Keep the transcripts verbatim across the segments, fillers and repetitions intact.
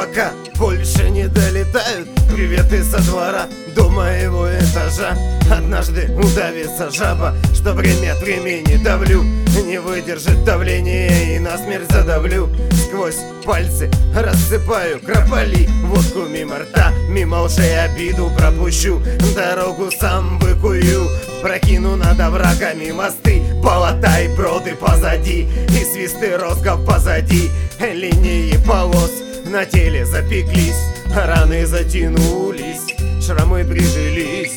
пока больше не долетают приветы со двора до моего этажа. Однажды удавится жаба, что время от времени давлю, не выдержит давление и насмерть задавлю. Сквозь пальцы рассыпаю крополи, водку мимо рта, мимо ушей обиду пропущу, дорогу сам выкую, прокину над оврагами мосты, болота и броды позади, и свисты росков позади. Линии полос на теле запеклись, раны затянулись, шрамы прижились.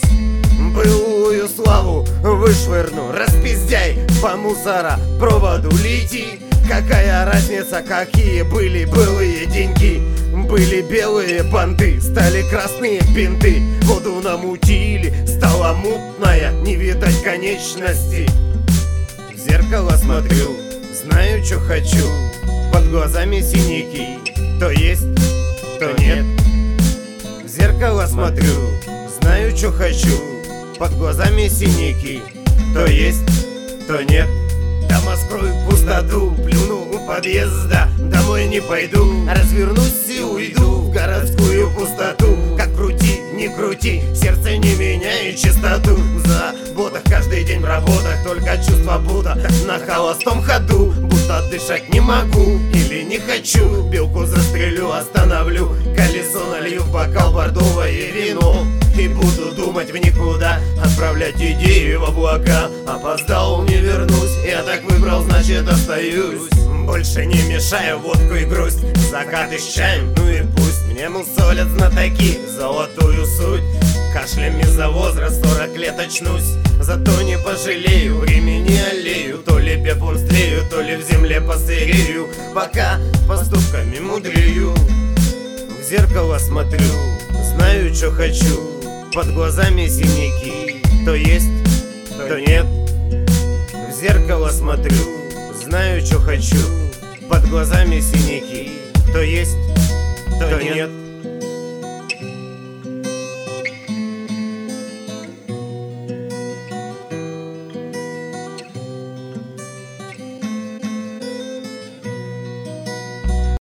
Былую славу вышвырну, распиздяй по мусора проводу лети. Какая разница, какие были былые деньги? Были белые банты, стали красные бинты. Воду намутили, стала мутная, не видать конечности. В зеркало смотрю, знаю, что хочу. Под глазами синяки, то есть, то нет. В зеркало смотрю, знаю, что хочу. Под глазами синяки, то есть, то нет. Дома скрою пустоту, плюну у подъезда, домой не пойду. Развернусь и уйду в городскую пустоту. Как крути, не крути, сердце не меняет чистоту. В заботах каждый день в работах, только чувство будто на холостом ходу. Будто дышать не могу или не хочу. Белку застрелю, остановлю, колесо налью в бокал бордовое вино. И буду думать в никуда, отправлять идеи в облака. Опоздал, не вернусь, я так выбрал, значит остаюсь. Больше не мешаю водку и грусть, закаты с чаем, ну и пусть. Мне мусолят знатоки золотую суть. Кашлем из-за возраста сорок лет очнусь. Зато не пожалею, времени аллею. То ли пепом стлею, то ли в земле посырею. Пока поступками мудрею. В зеркало смотрю, знаю, что хочу. Под глазами синяки, то есть, то нет. В зеркало смотрю, знаю, что хочу. Под глазами синяки, то есть, то нет.